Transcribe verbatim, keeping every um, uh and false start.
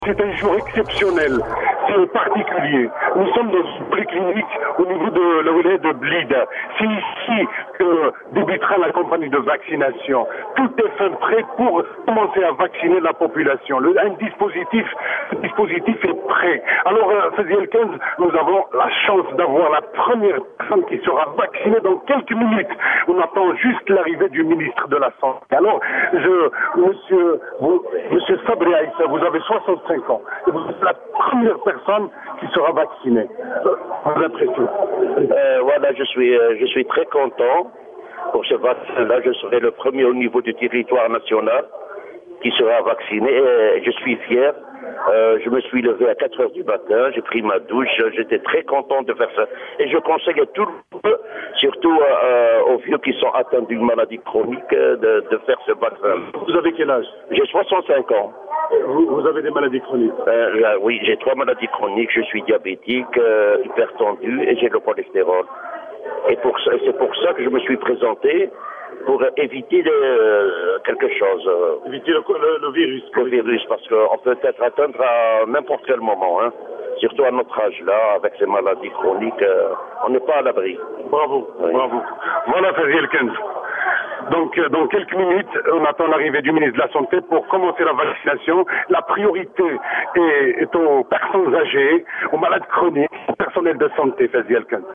C'est un jour exceptionnel, c'est particulier. Nous sommes dans une polyclinique au niveau de la wilaya de Blida. C'est ici que débutera la campagne de vaccination. Tout est fin prêt pour commencer à vacciner la population. Le, un dispositif, ce dispositif est prêt. Alors, euh, Faziel quinze, nous avons la chance d'avoir la première personne qui sera vaccinée dans quelques minutes. On attend juste l'arrivée du ministre de la Santé. Alors, je, monsieur, vous, monsieur Sabri Aïssa, vous avez soixante-cinq ans. Et vous êtes la première personne qui sera vaccinée. Vos impressions? Euh, voilà, je suis, euh, je suis très content pour ce vaccin-là. Je serai le premier au niveau du territoire national qui sera vacciné. Et je suis fier. Euh, je me suis levé à quatre heures du matin, j'ai pris ma douche, j'étais très content de faire ça. Et je conseille à tout le monde, surtout euh, aux vieux qui sont atteints d'une maladie chronique, de, de faire ce vaccin. Vous avez quel âge? J'ai soixante-cinq ans. Vous, vous avez des maladies chroniques? euh, là, Oui, j'ai trois maladies chroniques. Je suis diabétique, euh, hypertendu et j'ai le cholestérol. Et pour ça, c'est pour ça que je me suis présenté, pour éviter euh, quelque chose. Euh, éviter le, le, le virus. Le virus, parce qu'on peut être atteint à n'importe quel moment, hein. Surtout à notre âge-là, avec ces maladies chroniques, euh, on n'est pas à l'abri. Bravo, oui. Bravo. Voilà, Faziel quinze. Donc, euh, dans quelques minutes, on attend l'arrivée du ministre de la Santé pour commencer la vaccination. La priorité est, est aux personnes âgées, aux malades chroniques, au personnel de santé, Faziel quinze.